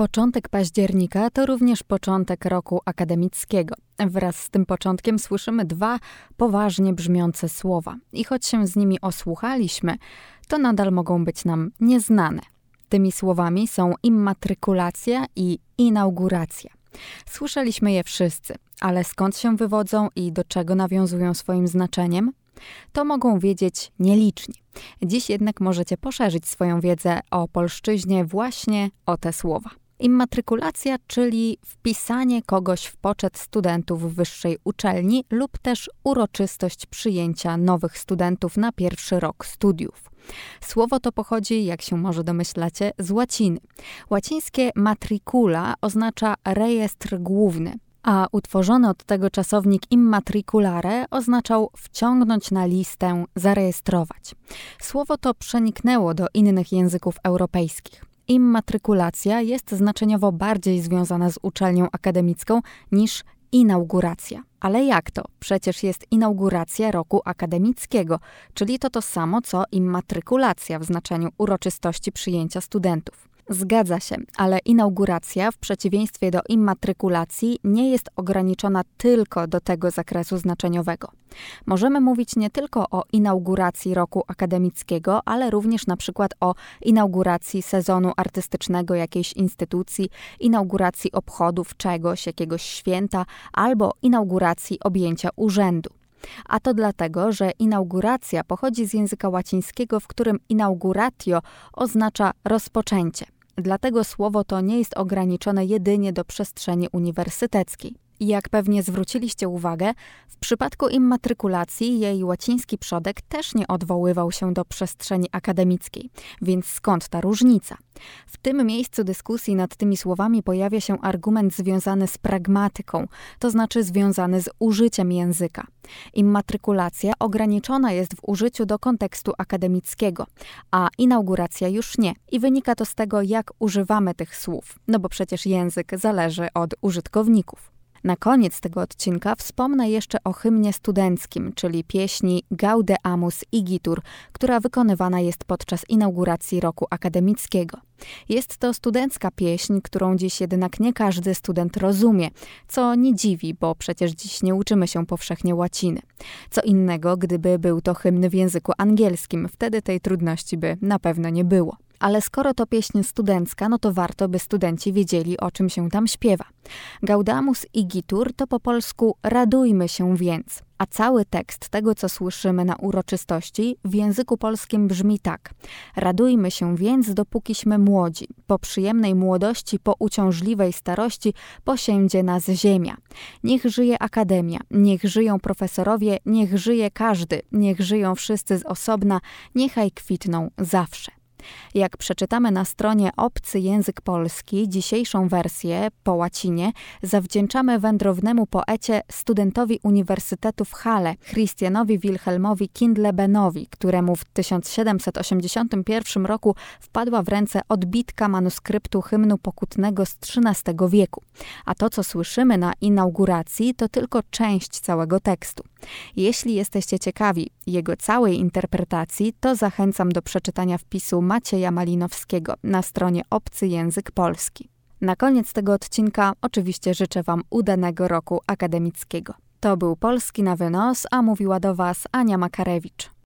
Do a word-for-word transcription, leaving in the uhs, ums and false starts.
Początek października to również początek roku akademickiego. Wraz z tym początkiem słyszymy dwa poważnie brzmiące słowa. I choć się z nimi osłuchaliśmy, to nadal mogą być nam nieznane. Tymi słowami są immatrykulacja i inauguracja. Słyszeliśmy je wszyscy, ale skąd się wywodzą i do czego nawiązują swoim znaczeniem? To mogą wiedzieć nieliczni. Dziś jednak możecie poszerzyć swoją wiedzę o polszczyźnie właśnie o te słowa. Immatrykulacja, czyli wpisanie kogoś w poczet studentów wyższej uczelni lub też uroczystość przyjęcia nowych studentów na pierwszy rok studiów. Słowo to pochodzi, jak się może domyślacie, z łaciny. Łacińskie matricula oznacza rejestr główny, a utworzony od tego czasownik immatriculare oznaczał wciągnąć na listę, zarejestrować. Słowo to przeniknęło do innych języków europejskich. Immatrykulacja jest znaczeniowo bardziej związana z uczelnią akademicką niż inauguracja. Ale jak to? Przecież jest inauguracja roku akademickiego, czyli to to samo co immatrykulacja w znaczeniu uroczystości przyjęcia studentów. Zgadza się, ale inauguracja w przeciwieństwie do immatrykulacji nie jest ograniczona tylko do tego zakresu znaczeniowego. Możemy mówić nie tylko o inauguracji roku akademickiego, ale również na przykład o inauguracji sezonu artystycznego jakiejś instytucji, inauguracji obchodów czegoś, jakiegoś święta albo inauguracji objęcia urzędu. A to dlatego, że inauguracja pochodzi z języka łacińskiego, w którym inauguratio oznacza rozpoczęcie. Dlatego słowo to nie jest ograniczone jedynie do przestrzeni uniwersyteckiej. I jak pewnie zwróciliście uwagę, w przypadku immatrykulacji jej łaciński przodek też nie odwoływał się do przestrzeni akademickiej. Więc skąd ta różnica? W tym miejscu dyskusji nad tymi słowami pojawia się argument związany z pragmatyką, to znaczy związany z użyciem języka. Immatrykulacja ograniczona jest w użyciu do kontekstu akademickiego, a inauguracja już nie. I wynika to z tego, jak używamy tych słów, no bo przecież język zależy od użytkowników. Na koniec tego odcinka wspomnę jeszcze o hymnie studenckim, czyli pieśni Gaudeamus Igitur, która wykonywana jest podczas inauguracji roku akademickiego. Jest to studencka pieśń, którą dziś jednak nie każdy student rozumie, co nie dziwi, bo przecież dziś nie uczymy się powszechnie łaciny. Co innego, gdyby był to hymn w języku angielskim, wtedy tej trudności by na pewno nie było. Ale skoro to pieśń studencka, no to warto, by studenci wiedzieli, o czym się tam śpiewa. Gaudeamus Igitur to po polsku radujmy się więc, a cały tekst tego, co słyszymy na uroczystości, w języku polskim brzmi tak. Radujmy się więc, dopókiśmy młodzi. Po przyjemnej młodości, po uciążliwej starości, posiędzie nas ziemia. Niech żyje akademia, niech żyją profesorowie, niech żyje każdy, niech żyją wszyscy z osobna, niechaj kwitną zawsze. Jak przeczytamy na stronie Obcy Język Polski, dzisiejszą wersję po łacinie zawdzięczamy wędrownemu poecie, studentowi Uniwersytetu w Halle, Christianowi Wilhelmowi Kindlebenowi, któremu w tysiąc siedemset osiemdziesiątym pierwszym roku wpadła w ręce odbitka manuskryptu hymnu pokutnego z trzynastego wieku. A to, co słyszymy na inauguracji, to tylko część całego tekstu. Jeśli jesteście ciekawi jego całej interpretacji, to zachęcam do przeczytania wpisu Macieja Malinowskiego na stronie Obcy Język Polski. Na koniec tego odcinka oczywiście życzę Wam udanego roku akademickiego. To był Polski na wynos, a mówiła do Was Ania Makarewicz.